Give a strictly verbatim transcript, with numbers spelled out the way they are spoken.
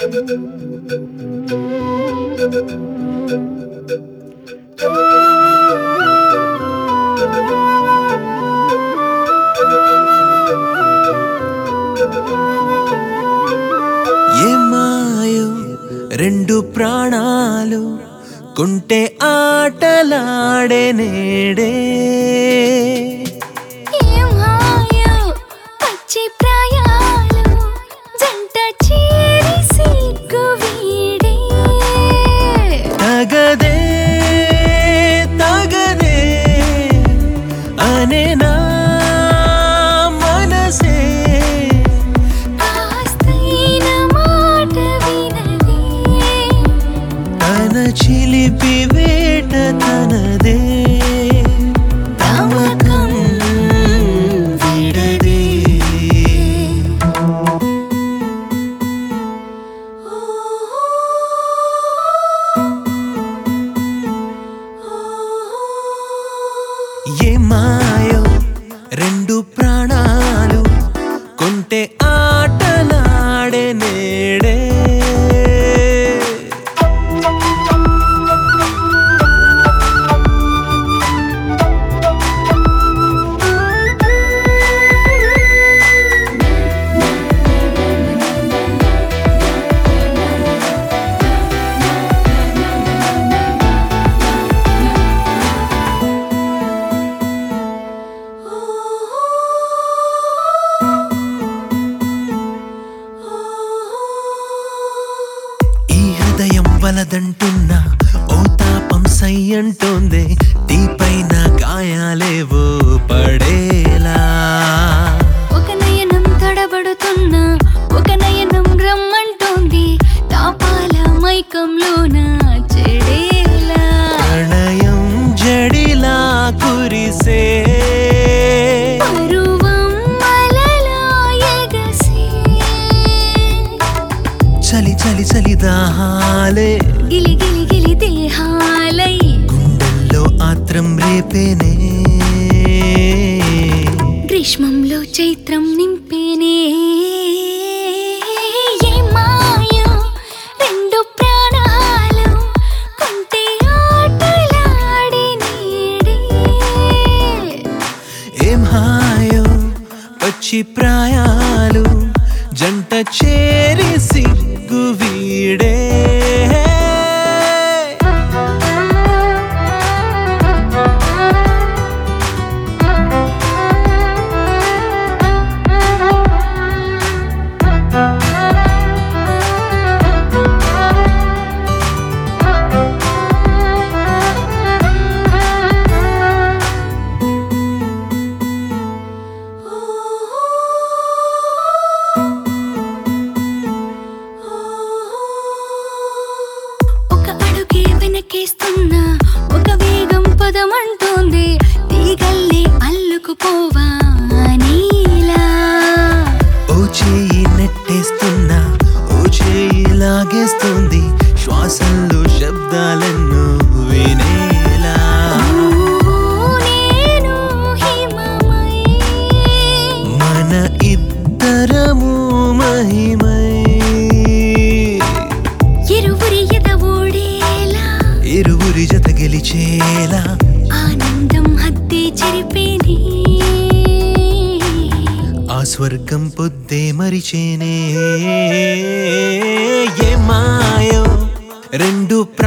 ఏమాయో రెండు ప్రాణాలు కొంటే ఆటలాడే నేడే ఏమాయో పచ్చి ప్రాయాలు జంట చేరి సిగ్గు వీడే తగదే తగదే అనే నా మనసే కాస్తైన మాట వినదే తన చిలిపి వేట తనదే తమకం విడదే ఏమాయో రెండు ప్రాణాలు కొంటే ఆటలాడే నేడే ఈ హృదయం వలదంటున్నా ఓ తాపం సై అంటోందే దీపైన గాయాలేవో పడేలా ఒక నయనం తడబడుతున్నా ఒక నయనం రమ్మంటోంది తాపాల మైకంలోన చెడేలా ప్రణయం జడిలా కురిసే పరువం అలలా ఎగసే చలి చలి చలి దాహాలే గిలి గిలి గిలి దేహాలై గుండెల్లో ఆత్రం రేపేనే గ్రీష్మంలో చైత్రం నింపేనే ఏమాయో రెండు ప్రాణాలు కొంటే ఆటలాడే నేడే ఏం హాయో పచ్చి ప్రాయాలు జంట చేరి సిగ్గు వీడే ఒక అడుగే వెనకేస్తున్నా ఒక వేగం పదమంటోంది తీగల్లే అల్లుకుపోవా నీలా ఓ చేయి నెట్టేస్తున్నా ఓ చేయి లాగేస్తుంది శ్వాసంలో శబ్దాలెన్నో వినేలా నేను హిమమై మన ఇద్దరము మహిమై ఇరువురి ఎద ఓడేలా ఇరువురి జత గెలిచేలా ఆనందం హద్దే చెరిపేనే ఆ స్వర్గం పొద్దే మరిచేనే ఏమాయో రెండు ప్ర